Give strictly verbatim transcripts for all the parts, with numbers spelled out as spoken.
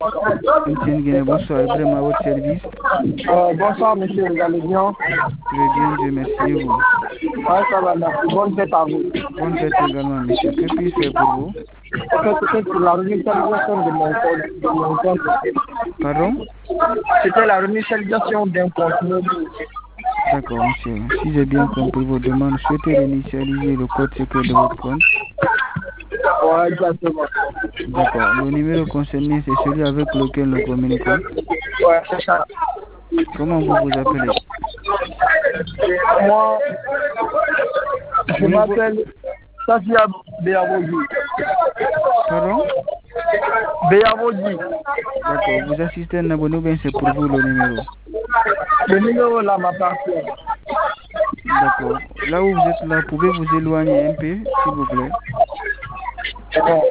Etienne Guéné, bonsoir, vraiment à votre service. Euh, bonsoir monsieur, vous allez bien? Très bien, Dieu merci, et vous? Ouais, ça va, merci. Bonne fête à vous. Bonne fête également, monsieur. Que puis-je faire pour vous? En fait, c'était pour la réinitialisation de mon compte. De mon compte. Pardon? C'était la réinitialisation d'un compte mobile. D'accord, monsieur. Si j'ai bien compris vos demandes, souhaitez réinitialiser le code secret de votre compte? Ouais, exactement. D'accord. Le numéro concerné, c'est celui avec lequel nous communiquons? Ouais, c'est ça. Comment vous vous appelez? Moi, je Oui, m'appelle Safia Béabogi. Pardon? Béabogi. D'accord. Vous assistez à un abonné ou bien c'est pour vous le numéro? Le numéro là m'appartient. D'accord. Là où vous êtes là, pouvez-vous éloigner un peu, s'il vous plaît? Bon.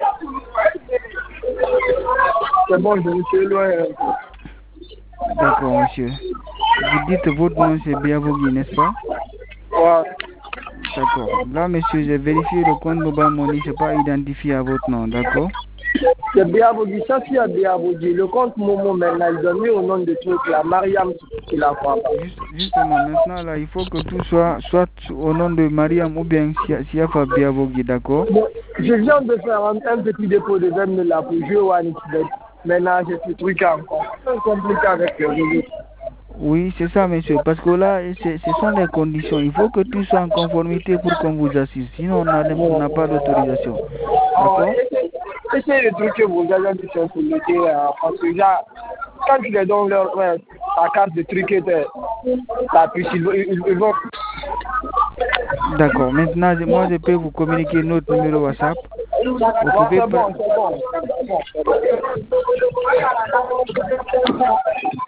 C'est bon, je me suis loin. D'accord, monsieur. Vous dites votre nom, c'est Béabogi, n'est-ce pas? Ouais. D'accord. Là, monsieur, j'ai vérifié le compte Mobile Money, c'est pas identifié à votre nom, d'accord? C'est Béabogi, Safia Béabogi. Le compte Momo maintenant, ils ont mis au nom de truc là, Mariam qui l'a fait. Juste, justement, maintenant, là, il faut que tout soit soit au nom de Mariam ou bien Siafa Béabogi, d'accord? Bon, je viens de faire un, un petit dépôt de vingt mille là pour jouer au Anixbet. Maintenant, j'ai ce truc encore. C'est compliqué avec le réseau. Oui, c'est ça, monsieur, parce que là, ce sont les conditions. Il faut que tout soit en conformité pour qu'on vous assiste. Sinon, on n'a pas d'autorisation. D'accord? Essayez de trucs que vous avez dit sur le terrain, parce que là, quand tu les donnes leur ouais, ta carte de truquer, ta puce, ils, ils, ils vont. D'accord. Maintenant, moi, je peux vous communiquer notre numéro WhatsApp. Vous pouvez c'est bon, c'est bon, c'est bon.